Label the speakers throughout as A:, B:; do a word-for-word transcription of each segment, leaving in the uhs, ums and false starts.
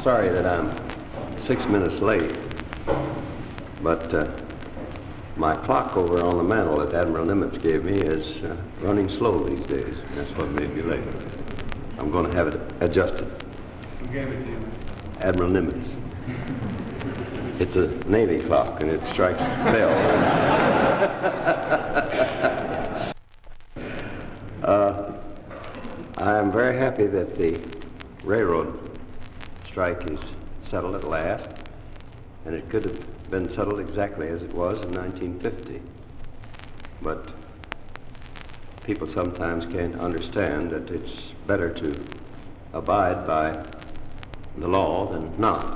A: sorry that I'm six minutes late, but uh, my clock over on the mantle that Admiral Nimitz gave me is uh, running slow these days. That's what made me late. I'm going to have it adjusted.
B: Who gave it to you?
A: Admiral Nimitz. It's a Navy clock, and it strikes bells. uh, I'm very happy that the railroad strike is settled at last, and it could have been settled exactly as it was in nineteen fifty. But people sometimes can't understand that it's better to abide by the law than not.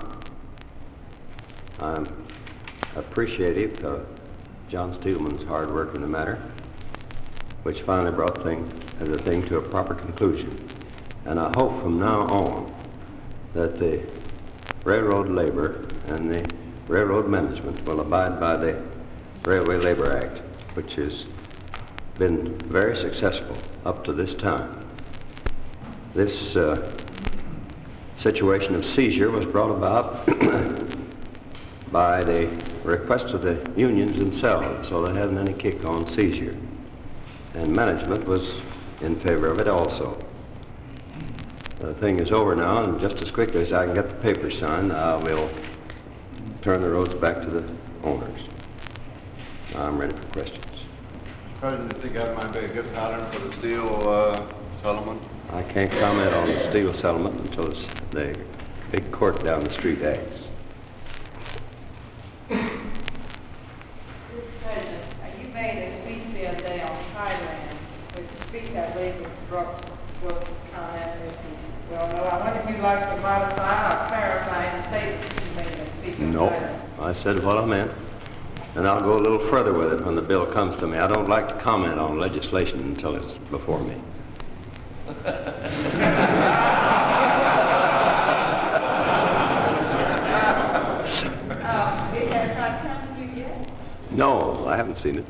A: I'm appreciative of John Steelman's hard work in the matter, which finally brought thing, the thing to a proper conclusion. And I hope from now on that the railroad labor and the railroad management will abide by the Railway Labor Act, which has been very successful up to this time. This uh, situation of seizure was brought about by the request of the unions themselves, so they hadn't any kick on seizure. And management was in favor of it also. The thing is over now, and just as quickly as I can get the paper signed, I will turn the roads back to the owners. Now I'm ready for questions.
C: President, do you think that might be a good pattern for the steel uh, settlement?
A: I can't comment on the steel settlement until it's the big court down the street acts.
D: Mister President, you made a speech the other day on Thailand, which speech I believe was brought was comment if you well know. I wonder if you'd like to modify or clarify the statement that you made in the speech on
A: Nope.
D: Thailand.
A: I said what I meant, and I'll go a little further with it when the bill comes to me. I don't like to comment on legislation until it's before me.
D: uh, it has not come to you yet?
A: No, I haven't seen it.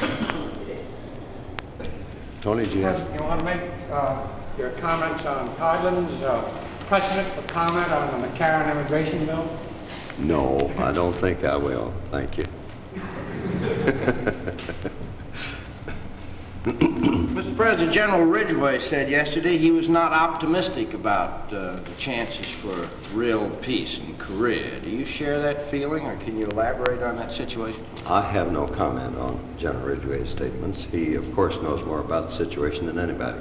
A: Tony, do you have?
B: You want to make uh, your comments on Thailand's uh, precedent for comment on the McCarran immigration bill?
A: No, I don't think I will. Thank you.
E: Mister President, General Ridgway said yesterday he was not optimistic about uh, the chances for real peace in Korea. Do you share that feeling, or can you elaborate on that situation?
A: I have no comment on General Ridgway's statements. He, of course, knows more about the situation than anybody.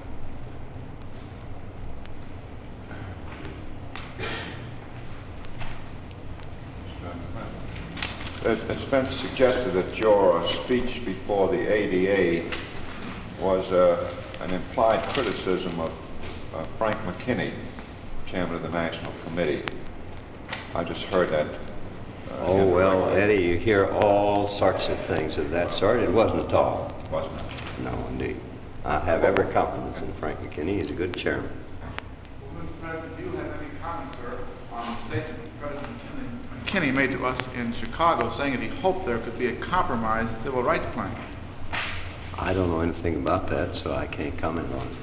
C: It's been suggested that your speech before the A D A was uh, an implied criticism of uh, Frank McKinney, chairman of the National Committee. I just heard that. Uh,
A: Oh, well, Eddie, you hear all sorts of things of that sort. It wasn't at all.
C: Wasn't it?
A: No, indeed. I have every confidence in Frank McKinney. He's a good chairman.
F: Well, Mister President, do you have any comment, sir, on the statement President McKinney made to us in Chicago saying that he hoped there could be a compromise civil rights plan?
A: I don't know anything about that, so I can't comment on it.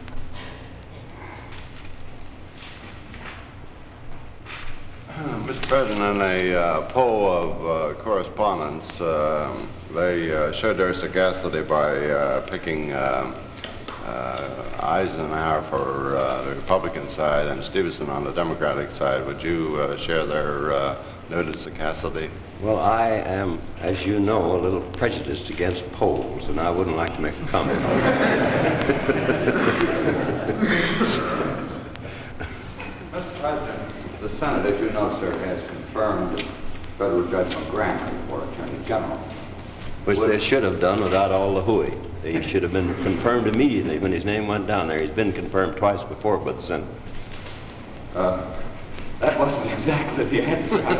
C: Mister President, in a uh, poll of uh, correspondents, uh, they uh, showed their sagacity by uh, picking uh, uh, Eisenhower for uh, the Republican side and Stevenson on the Democratic side. Would you uh, share their uh, noted sagacity?
A: Well, I am, as you know, a little prejudiced against polls, and I wouldn't like to make a comment on it.
G: Mister President, the Senate, as you know, sir, has confirmed Federal Judge McGranty for Attorney General.
A: Which
G: Would,
A: they should have done without all the hooey. He should have been confirmed immediately when his name went down there. He's been confirmed twice before by the Senate.
G: Uh, that wasn't exactly the answer.
A: Well,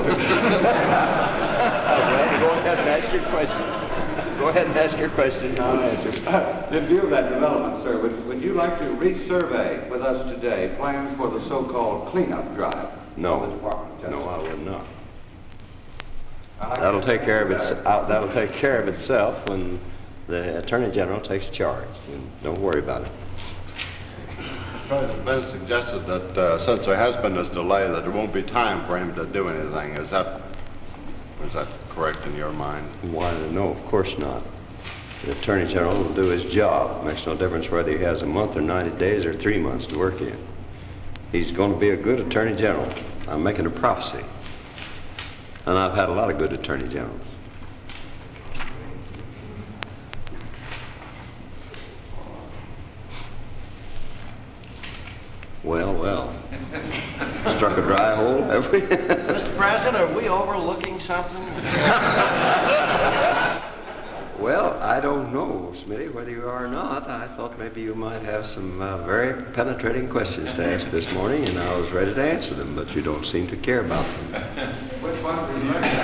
A: go ahead and ask your question. Go ahead and ask your question. I'll answer.
G: In view of that development, sir, would, would you like to resurvey with us today plans for the so-called cleanup drive?
A: No.
G: of the Department of Justice?
A: No, I will not.
G: I'd like
A: That'll
G: to-
A: take care of its. Uh, that'll take care of itself when the Attorney General takes charge. And don't worry about it.
C: President, Ben suggested that uh, since there has been this delay, that there won't be time for him to do anything. Is that, is that correct in your mind?
A: Why, no, of course not. The Attorney General will do his job. It makes no difference whether he has a month or ninety days or three months to work in. He's going to be a good Attorney General. I'm making a prophecy. And I've had a lot of good Attorney Generals. Well, well. Struck a dry hole, have we?
E: Mister President, are we overlooking something?
A: Well, I don't know, Smitty, whether you are or not. I thought maybe you might have some uh, very penetrating questions to ask this morning, and I was ready to answer them, but you don't seem to care about them.
G: Which one would you like to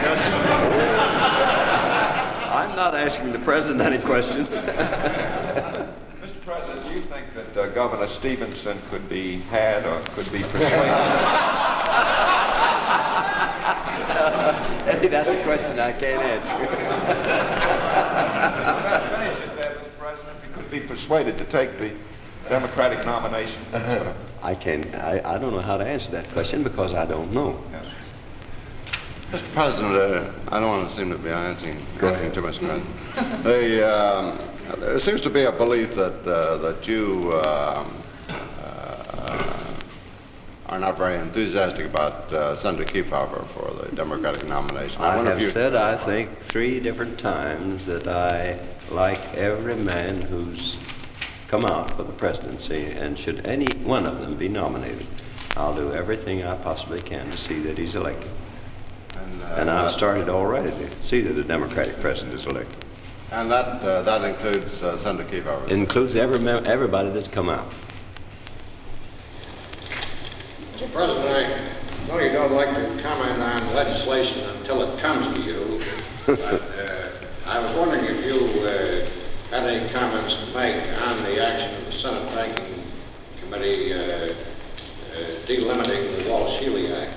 A: I'm not asking the President any questions.
H: Mister President, do you think that uh, Governor Stevenson could be had or could be persuaded?
A: Hey, that's a question I can't answer.
H: Finish it there, Mister President. He could be persuaded to take the Democratic nomination.
A: I can. I, I don't know how to answer that question because I don't know.
H: Yes.
C: Mister President, uh, I don't want to seem to be asking, asking too much, President. The, um, there seems to be a belief that uh, that you um, uh, are not very enthusiastic about uh, Senator Kefauver for the Democratic nomination.
A: I
C: wonder
A: have
C: if you,
A: said, I think, three different times that I like every man who's come out for the presidency, and should any one of them be nominated, I'll do everything I possibly can to see that he's elected.
C: And, uh,
A: And I've
C: that-
A: started already to see that a Democratic president is elected.
C: And that uh, that includes uh, Senator Kefauver.
A: It includes every mem- everybody that's come out.
B: Mister President, I know you don't like to comment on legislation until it comes to you, but uh, I was wondering if you uh, had any comments to make on the action of the Senate Banking Committee uh, uh, delimiting the Walsh-Healy Act.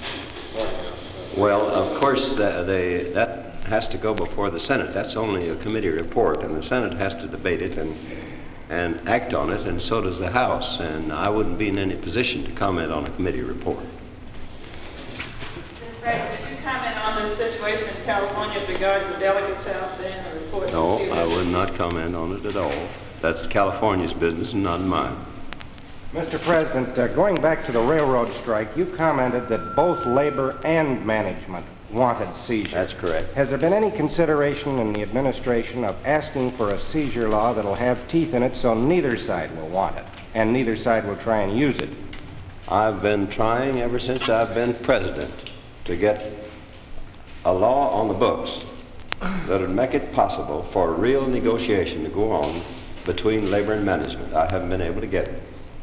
A: Well, of course, uh, they, that has to go before the Senate. That's only a committee report, and the Senate has to debate it and and act on it, and so does the House. And I wouldn't be in any position to comment on a committee report.
D: Mister President, would you comment on the situation in California as regards the delegates out there and the reports?
A: No,
D: that you
A: I
D: have?
A: would not comment on it at all. That's California's business and not mine.
I: Mister President, uh, going back to the railroad strike, you commented that both labor and management wanted seizure.
A: That's correct.
I: Has there been any consideration in the administration of asking for a seizure law that'll have teeth in it so neither side will want it and neither side will try and use it?
A: I've been trying ever since I've been president to get a law on the books that would make it possible for real negotiation to go on between labor and management. I haven't been able to get it.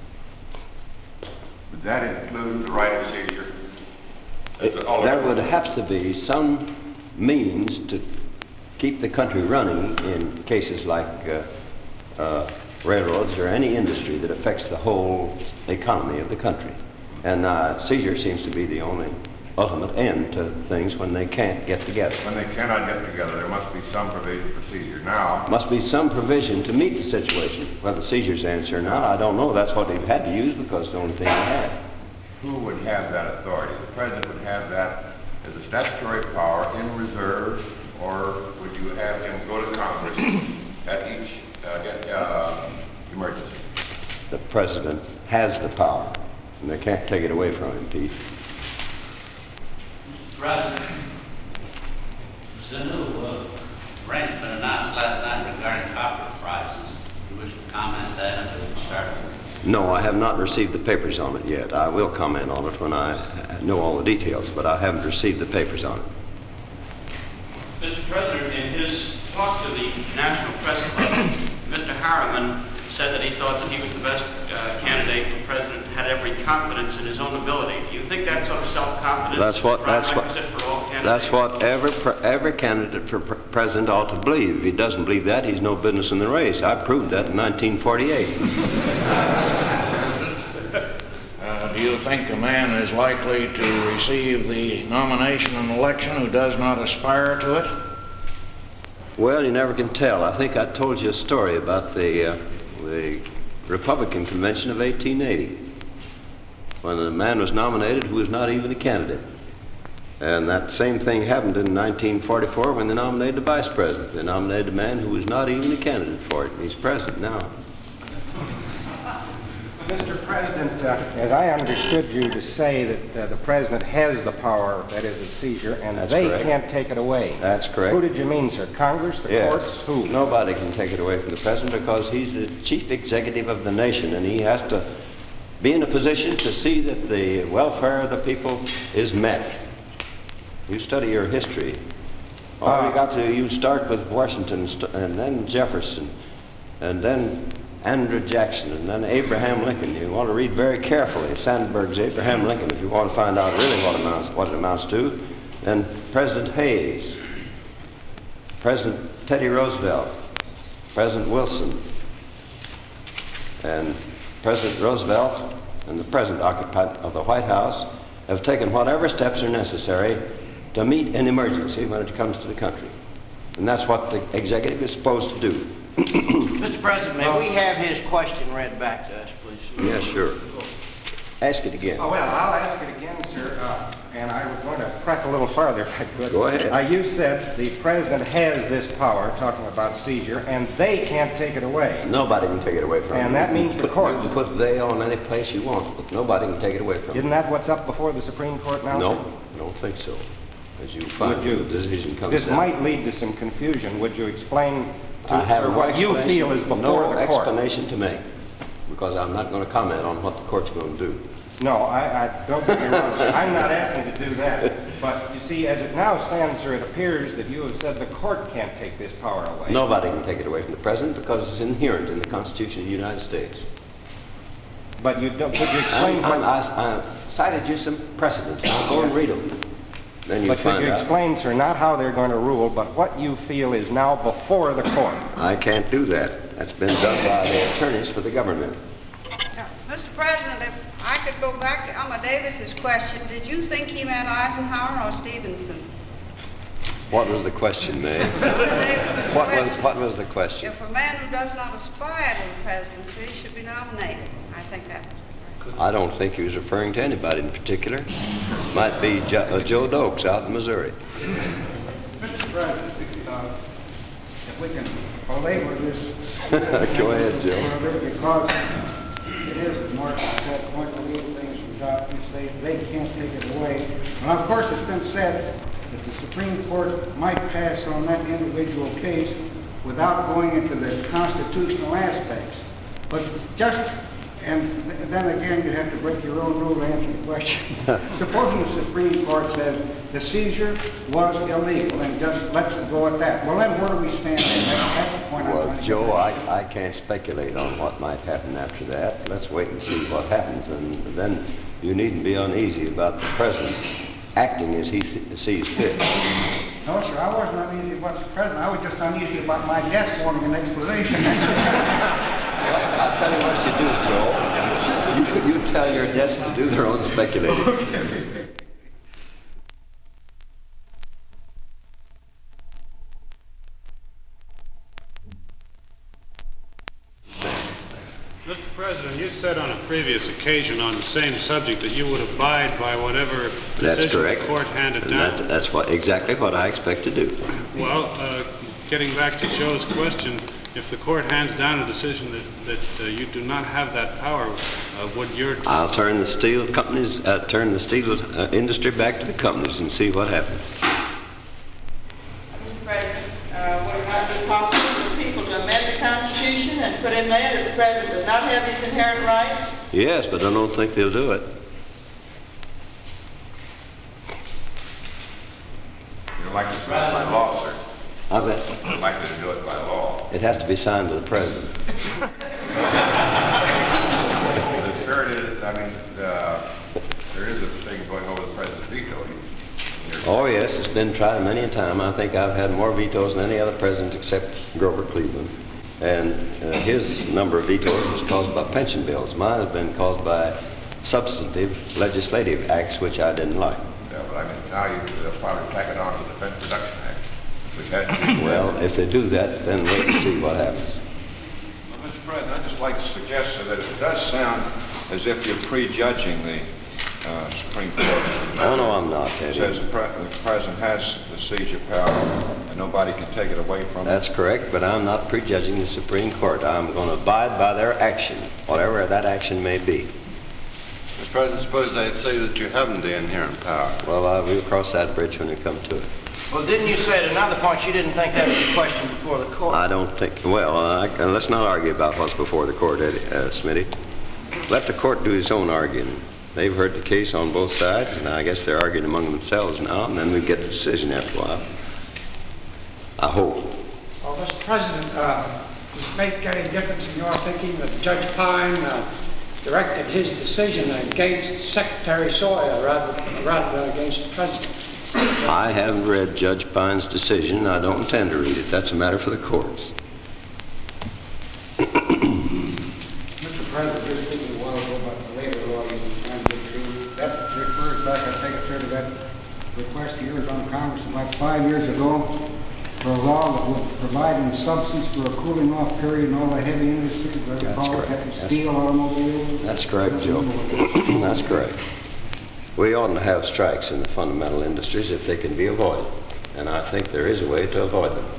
H: Would that include the right of seizure?
A: It, there would have to be some means to keep the country running in cases like uh, uh, railroads or any industry that affects the whole economy of the country. And uh, seizure seems to be the only ultimate end to things when they can't get together.
H: When they cannot get together, there must be some provision for seizure. Now,
A: Must be some provision to meet the situation. Whether seizure's the answer or not, I don't know. That's what they've had to use because it's the only thing they had.
H: who would have that authority? The President would have that as a statutory power in reserve, or would you have him go to Congress at each uh, uh, emergency?
A: The president has the power, and they can't take it away from him, Pete.
J: President, the new uh, arrangement announced last night regarding copper prices. Do you wish to comment on that until we start?
A: No, I have not received the papers on it yet. I will comment on it when I know all the details, but I haven't received the papers on it.
K: Mister President, in his talk to the National Press Club, Mister Harriman said that he thought that he was the best uh, candidate for president, had every confidence in his own ability. Do you think that sort of self-confidence
A: That's what.
K: is
A: That's what.
K: prerequisite for all candidates?
A: That's what every pre every candidate for pre president ought to believe. If he doesn't believe that, he's no business in the race. I proved that in nineteen forty-eight.
L: Uh, do you think a man is likely to receive the nomination and election who does not aspire to it?
A: Well, you never can tell. I think I told you a story about the uh, the Republican convention of eighteen eighty, when a man was nominated who was not even a candidate. And that same thing happened in nineteen forty-four when they nominated the vice president. They nominated a man who was not even a candidate for it. He's president now.
I: Mister President, uh, as I understood you to say that uh, the president has the power, that is, of seizure, and
A: That's
I: they
A: correct.
I: can't take it away.
A: That's correct.
I: Who did you mean, sir? Congress, the
A: Yes.
I: courts? Who?
A: Nobody can take it away from the president because he's the chief executive of the nation, and he has to be in a position to see that the welfare of the people is met. You study your history. All
I: Uh,
A: you got to, you start with Washington, st- and then Jefferson, and then Andrew Jackson, and then Abraham Lincoln. You want to read very carefully Sandberg's Abraham Lincoln if you want to find out really what, amounts, what it amounts to. Then President Hayes, President Teddy Roosevelt, President Wilson, and President Roosevelt and the present occupant of the White House have taken whatever steps are necessary to meet an emergency when it comes to the country. And that's what the executive is supposed to do.
E: Mister President, may we have his question read back to us, please?
A: Yes, sure. Ask it again.
I: Oh, well, I'll ask it again, sir, uh, and I was going to press a little farther if I could.
A: Go ahead.
I: Uh, you said the president has this power, talking about seizure, and they can't take it away.
A: Nobody can take it away from you.
I: And that
A: You
I: means
A: can
I: the
A: put-
I: courts.
A: You can put they on any place you want, but nobody can take it away from you.
I: Isn't that what's up before the Supreme Court now, sir?
A: No, I don't think so. As you find
I: Would you-
A: the decision comes
I: This
A: down.
I: might lead to some confusion. Would you explain to
A: I
I: us,
A: have
I: sir,
A: no
I: what you
A: explanation-
I: feel is before
A: no
I: the court?
A: explanation to make, because I'm not going to comment on what the court's going to do.
I: No, I, I don't get me wrong, sir. I'm not asking to do that. But you see, as it now stands, sir, it appears that you have said the court can't take this power away.
A: Nobody can take it away from the president because it's inherent in the Constitution of the United States.
I: But you don't, could you explain
A: I,
I: what...
A: I, I cited you some precedents. I'll go and read them. Then you
I: But could
A: find
I: you
A: out.
I: explain, sir, not how they're going to rule, but what you feel is now before the court?
A: I can't do that. That's been done by the attorneys for the government.
D: Now, Mister President, if I could go back to Alma Davis's question, did you think he meant Eisenhower or Stevenson?
A: What was the question, May?
D: Davis's
A: What was,
D: question.
A: what was the question?
D: If a man who does not aspire to the presidency should be nominated, I think that was the question.
A: I don't think he was referring to anybody in particular. Might be jo uh, Joe Dokes out in Missouri.
M: Mister President, uh, if we can belabor this.
A: Go ahead, Joe.
M: Because it is, as Mark said, point to legal things from God, they, they can't take it away. And of course, it's been said that the Supreme Court might pass on that individual case without going into the constitutional aspects. But just, and th- then again, you have to break your own rule to answer the question. Supposing the Supreme Court says the seizure was illegal and just lets it go at that. Well, then where do we stand? That's, that's the point I'm
A: Well,
M: trying to
A: Joe,
M: get at.
A: I, I can't speculate on what might happen after that. Let's wait and see what happens, and then you needn't be uneasy about the president acting as he th sees fit.
M: No, sir, I wasn't uneasy about the president. I was just uneasy about my desk wanting an explanation.
A: Well, I'll tell you what you do, Joe. You, you tell your desk to do their own speculating.
N: Mister President, you said on a previous occasion on the same subject that you would abide by whatever
A: That's
N: decision
A: correct.
N: the court handed
A: And
N: down.
A: that's, that's what, exactly what I expect to do.
N: Well, uh, getting back to Joe's question, if the court hands down a decision that, that uh, you do not have that power, uh, would your...
A: I'll turn the steel companies, uh, turn the steel uh, industry back to the companies and see what happens.
D: Mister President, uh, would it not be possible for people to amend the Constitution and put in there that the President does not have these inherent rights?
A: Yes, but I don't think they'll do it.
H: You're likely to do it by law, sir.
A: How's that?
H: You're likely to do it by law.
A: It has to be signed by the president.
H: The spirit is, I mean, uh, there is a thing going over the president's veto.
A: Oh, yes, it's been tried many a time. I think I've had more vetoes than any other president except Grover Cleveland. And uh, his number of vetoes was caused by pension bills. Mine has been caused by substantive legislative acts which I didn't like.
H: Yeah, but I mean, now you uh, probably tack it on to the Defense Production Act, which has to be...
A: Well, if they do that, then wait and see what happens.
N: Mister
H: Mister President, I'd just like to suggest that it does sound as if you're prejudging the uh, Supreme Court.
A: Oh, no, I'm not,
H: It
A: Eddie.
H: says the, pre the President has the seizure power and nobody can take it away from him.
A: That's correct, but I'm not prejudging the Supreme Court. I'm going to abide by their action, whatever that action may be.
C: Mister President, suppose they say that you haven't the inherent power.
A: Well, uh, we'll cross that bridge when we come to it.
E: Well, didn't you say at another point you didn't think that was a question before the court?
A: I don't think, well, uh, I, let's not argue about what's before the court, Eddie, uh, Smitty. Let the court do its own arguing. They've heard the case on both sides, and I guess they're arguing among themselves now, and then we get the decision after a while. I hope.
O: Well, Mister President, uh, does it make any difference in your thinking that Judge Pine uh, directed his decision against Secretary Sawyer rather, rather than against the President?
A: I haven't read Judge Pine's decision, and I don't intend to read it. That's a matter for the courts.
M: Mister President, just thinking a while ago about the labor law using time to truth, that refers back, I take it, sir, to that request of yours on Congress about five years ago for a law that would provide in substance for a cooling off period in all the heavy industries, whether
A: That's
M: call it
A: correct.
M: steel, automobiles.
A: That's correct, Joe. That's correct. We oughtn't to have strikes in the fundamental industries if they can be avoided, and I think there is a way to avoid them.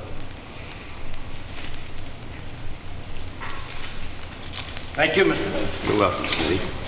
E: Thank you, Mister President.
A: You're welcome, Smitty.